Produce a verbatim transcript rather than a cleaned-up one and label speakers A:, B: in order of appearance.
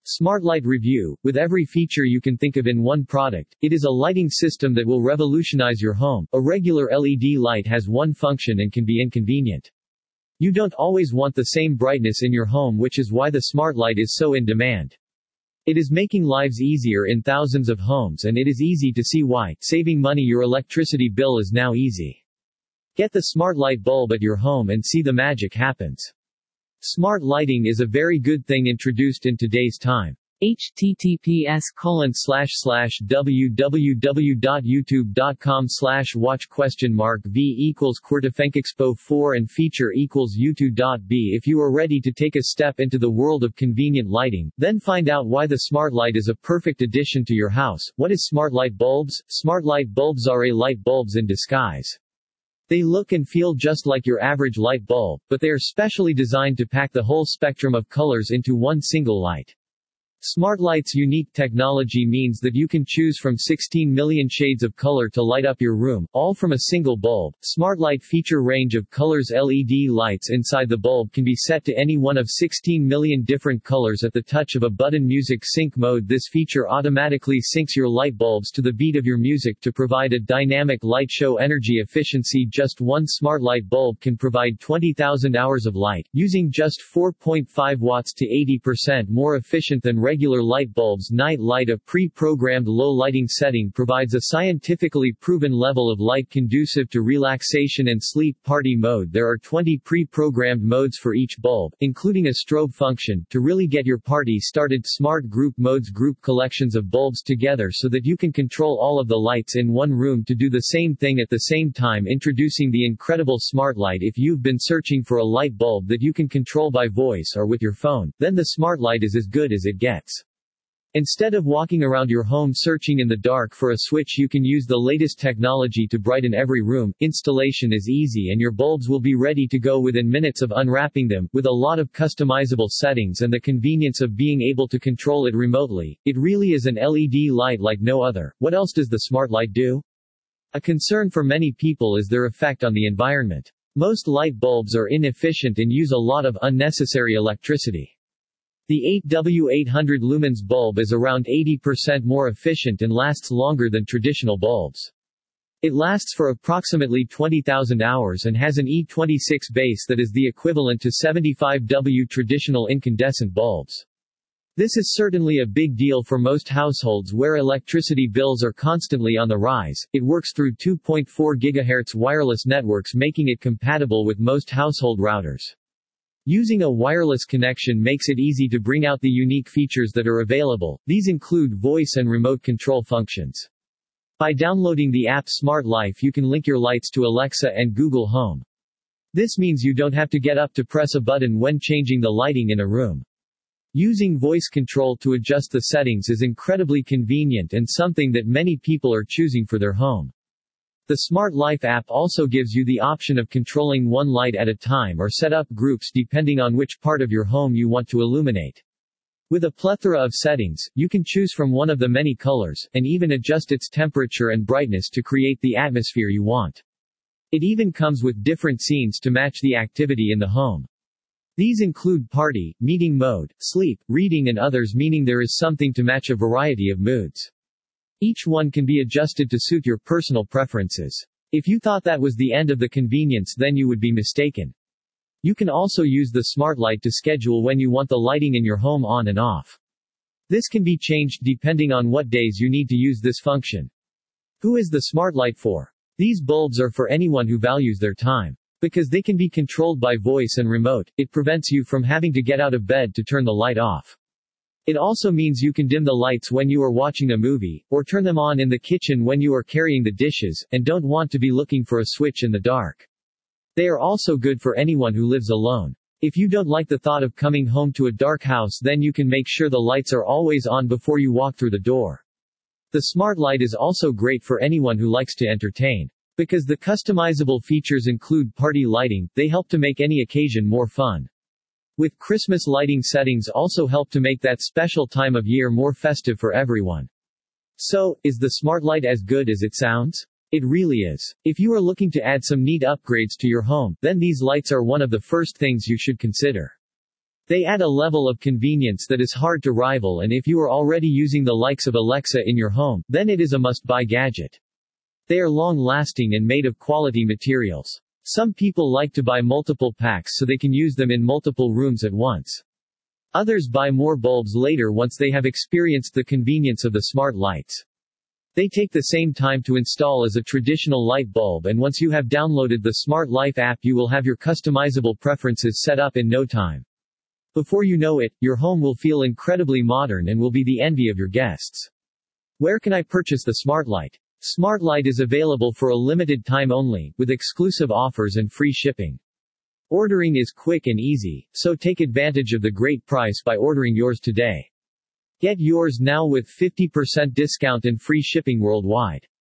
A: SmartLight Review. With every feature you can think of in one product, it is a lighting system that will revolutionize your home. A regular L E D light has one function and can be inconvenient. You don't always want the same brightness in your home, which is why the SmartLight is so in demand. It is making lives easier in thousands of homes, and it is easy to see why. Saving money. Your electricity bill is now easy. Get the SmartLight bulb at your home and see the magic happens. Smart lighting is a very good thing introduced in today's time. https colon slash slash www.youtube.com slash watch question mark v equals QuartifenkExpo four and feature equals youtube.b. If you are ready to take a step into the world of convenient lighting, then find out why the SmartLight is a perfect addition to your house. What is SmartLight bulbs? SmartLight bulbs are a light bulbs in disguise. They look and feel just like your average light bulb, but they are specially designed to pack the whole spectrum of colors into one single light. SmartLight's unique technology means that you can choose from sixteen million shades of color to light up your room, all from a single bulb. SmartLight feature range of colors. L E D lights inside the bulb can be set to any one of sixteen million different colors at the touch of a button. Music sync mode. This feature automatically syncs your light bulbs to the beat of your music to provide a dynamic light show. Energy efficiency. Just one SmartLight bulb can provide twenty thousand hours of light, using just four point five watts to eighty percent more efficient than regular light bulbs. Night light. A pre-programmed low lighting setting provides a scientifically proven level of light conducive to relaxation and sleep. Party mode. There are twenty pre-programmed modes for each bulb, including a strobe function, to really get your party started. Smart group modes. Group collections of bulbs together so that you can control all of the lights in one room to do the same thing at the same time. Introducing the incredible SmartLight. If you've been searching for a light bulb that you can control by voice or with your phone, then the SmartLight is as good as it gets. Instead of walking around your home searching in the dark for a switch, you can use the latest technology to brighten every room. Installation is easy and your bulbs will be ready to go within minutes of unwrapping them. With a lot of customizable settings and the convenience of being able to control it remotely, it really is an L E D light like no other. What else does the SmartLight do? A concern for many people is their effect on the environment. Most light bulbs are inefficient and use a lot of unnecessary electricity. The eight W eight hundred lumens bulb is around eighty percent more efficient and lasts longer than traditional bulbs. It lasts for approximately twenty thousand hours and has an E twenty-six base that is the equivalent to seventy-five watt traditional incandescent bulbs. This is certainly a big deal for most households where electricity bills are constantly on the rise. It works through two point four gigahertz wireless networks, making it compatible with most household routers. Using a wireless connection makes it easy to bring out the unique features that are available. These include voice and remote control functions. By downloading the app Smart Life, you can link your lights to Alexa and Google Home. This means you don't have to get up to press a button when changing the lighting in a room. Using voice control to adjust the settings is incredibly convenient and something that many people are choosing for their home. The Smart Life app also gives you the option of controlling one light at a time or set up groups depending on which part of your home you want to illuminate. With a plethora of settings, you can choose from one of the many colors, and even adjust its temperature and brightness to create the atmosphere you want. It even comes with different scenes to match the activity in the home. These include party, meeting mode, sleep, reading and others, meaning there is something to match a variety of moods. Each one can be adjusted to suit your personal preferences. If you thought that was the end of the convenience, then you would be mistaken. You can also use the SmartLight to schedule when you want the lighting in your home on and off. This can be changed depending on what days you need to use this function. Who is the SmartLight for? These bulbs are for anyone who values their time. Because they can be controlled by voice and remote, it prevents you from having to get out of bed to turn the light off. It also means you can dim the lights when you are watching a movie, or turn them on in the kitchen when you are carrying the dishes, and don't want to be looking for a switch in the dark. They are also good for anyone who lives alone. If you don't like the thought of coming home to a dark house, then you can make sure the lights are always on before you walk through the door. The SmartLight is also great for anyone who likes to entertain. Because the customizable features include party lighting, they help to make any occasion more fun. With Christmas lighting settings also help to make that special time of year more festive for everyone. So, is the SmartLight as good as it sounds? It really is. If you are looking to add some neat upgrades to your home, then these lights are one of the first things you should consider. They add a level of convenience that is hard to rival, and if you are already using the likes of Alexa in your home, then it is a must-buy gadget. They are long-lasting and made of quality materials. Some people like to buy multiple packs so they can use them in multiple rooms at once. Others buy more bulbs later once they have experienced the convenience of the smart lights. They take the same time to install as a traditional light bulb, and once you have downloaded the Smart Life app you will have your customizable preferences set up in no time. Before you know it, your home will feel incredibly modern and will be the envy of your guests. Where can I purchase the Smart Light? Smart Light is available for a limited time only, with exclusive offers and free shipping. Ordering is quick and easy, so take advantage of the great price by ordering yours today. Get yours now with fifty percent discount and free shipping worldwide.